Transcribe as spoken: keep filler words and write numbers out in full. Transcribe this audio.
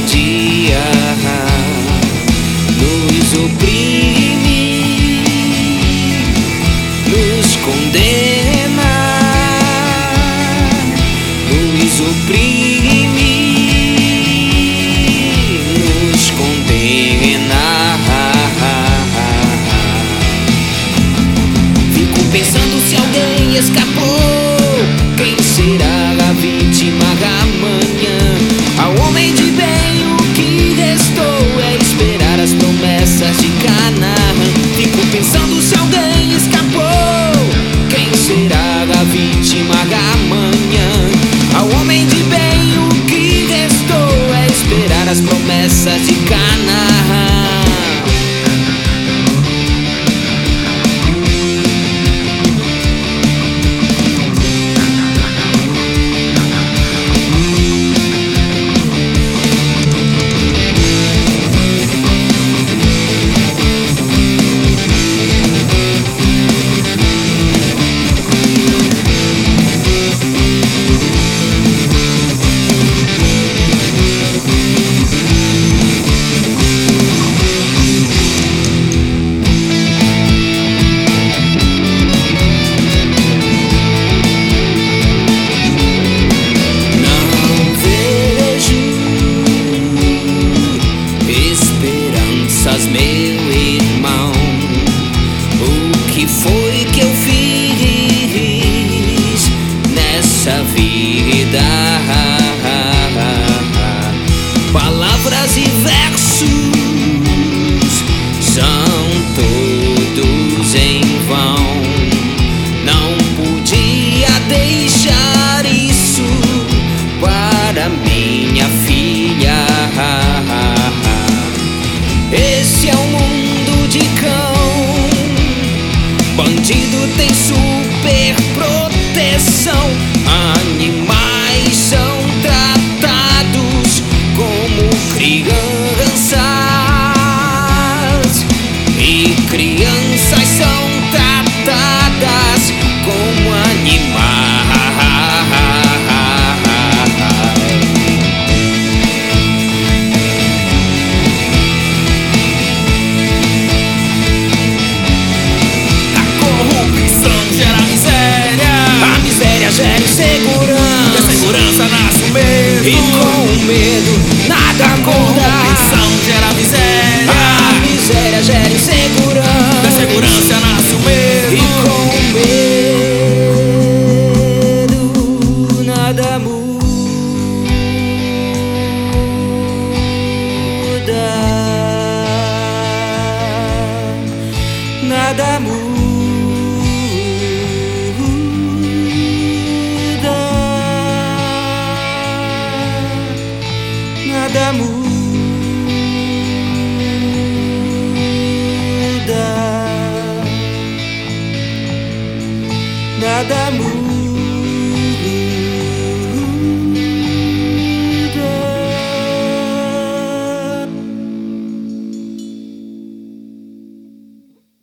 dia nos oprime, nos condena, nos oprime, nos condena. Fico pensando se alguém escapou, quem será a vítima amanhã? Ao homem de bem o que restou é esperar as promessas de Canaã. Fico pensando se alguém escapou, quem será a vítima amanhã? Ao homem de bem o que restou é esperar as promessas de Canaã. Meu irmão, o que foi que eu fiz nessa vida? Palavras e versos são todos em vão. Não podia deixar isso para minha filha. Esse é o mundo de cão, bandido tem super proteção, animais são tratados como crianças e crianças são tratadas como animais. Gera insegurança, da segurança nasce o medo, e com o medo nada muda. A corrupção gera miséria, a miséria gera insegurança, da segurança nasce o medo, e com o medo nada muda. Nada muda. Nada muda, nada muda.